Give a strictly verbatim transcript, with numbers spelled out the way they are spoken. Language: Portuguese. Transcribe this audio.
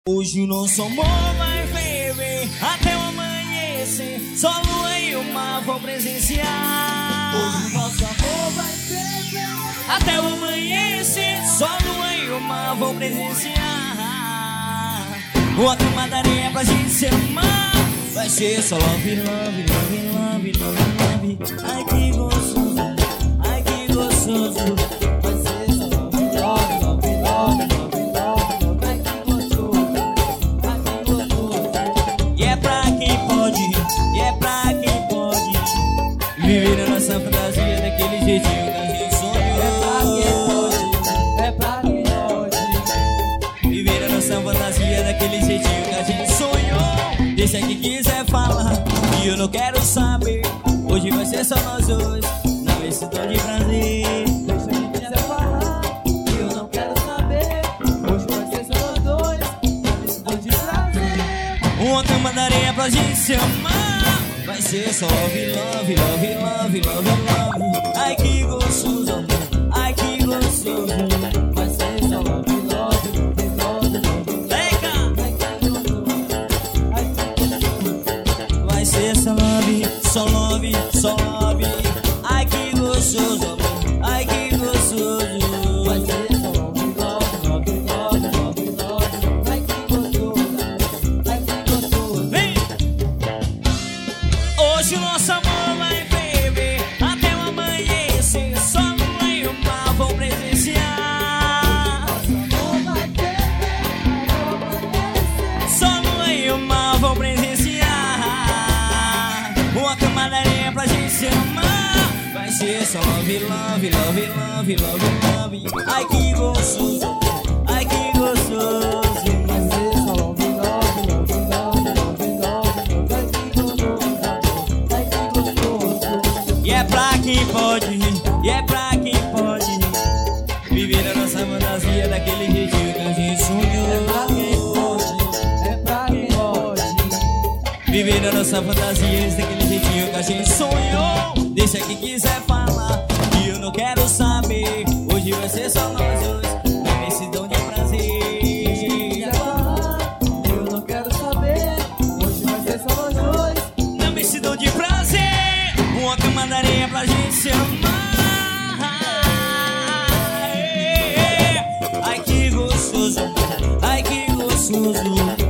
Hoje nosso amor vai ferver até o amanhecer. Só lua e o mar vão presenciar. Hoje nosso amor vai ferver até o amanhecer. Só lua e o mar vão presenciar. Uma cama de areia pra gente se amar. Vai ser só love, love, love, love, love, love. Ai que gostoso, ai que gostoso. Vai ser só love, love, love, love, love, love. Ai que gostoso, ai que gostoso. E é pra quem pode, e é pra quem pode viver a nossa fantasia daquele jeitinho que a gente sonhou. É pra quem pode, é pra quem pode viver a nossa fantasia daquele jeitinho que a gente sonhou. Deixa quem quiser falar, e eu não quero saber. Hoje vai ser só nós dois, na imensidão de prazer. Deixa quem quiser falar, e eu não quero saber. Hoje vai ser só nós dois, na imensidão de prazer. Uma cama de areia pra gente se amar. Vai ser só love, love, love, love, love, love. Ai que gostoso, amor, ai que gostoso. Vai ser só love, love, love, love, love. Leca! Ai que gostoso, ai que gostoso. Vai ser só love, só love, só love. Ai que gostoso, amor, ai que gostoso. Vai ser só love, love, love, love, love, love. Ai que gostoso, ai que gostoso. Vem! Hoje o nosso amor vai ferver até o amanhecer. Só lua e o mar vão presenciar. Amor vai ferver até o amanhecer. Só lua e o mar vão presenciar. Uma cama de areia pra gente se amar. Vai ser só love, love, love, love, love, love. Ai que gostoso, ai que gostoso. Vai ser só love, love, love, love, love, love. Ai que gostoso, ai que gostoso. E é pra quem pode, e é pra quem pode viver a nossa fantasia daquele jeitinho que a gente É pra quem sonhou. pode, é pra quem pode. Viver a nossa fantasia daquele jeitinho que a gente sonhou. Deixa quem quiser falar, que eu não quero saber. Hoje vai ser só nós dois, na imensidão de prazer. Quiser falar, eu não quero saber. Hoje vai ser só nós dois. Na imensidão de prazer. Uma cama de areia pra gente se amar. Ai que gostoso, ai que gostoso.